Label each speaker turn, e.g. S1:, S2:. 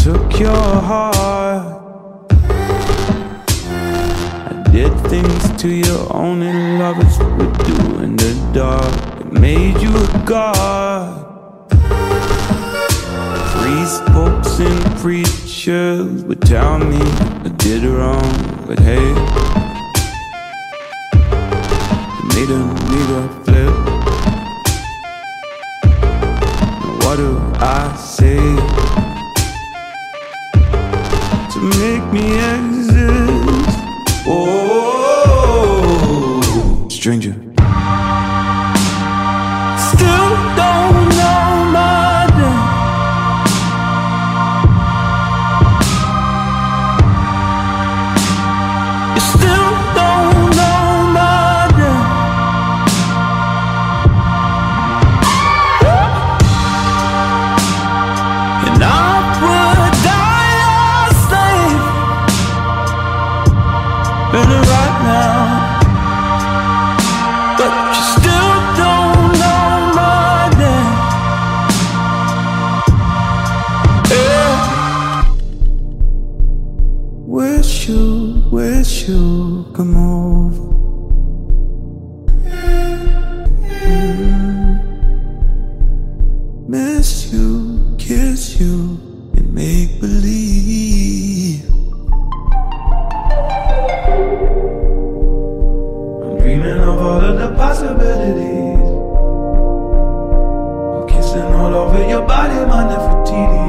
S1: took your heart. I did things to you only lovers would do in the dark. It made you a god. Priest, popes, and preachers would tell me I did wrong, but hey, it made a nigga flip. Now what do I say to make me exist? Oh, stranger. Still don't know my name. You still don't know my name. And I would die a slave, better right now. But you still don't know my name. Yeah. Wish you come over. Miss you, kiss you, and make believe. I'm dreaming of all of the possibilities. I'm kissing all over your body, my Nefertiti.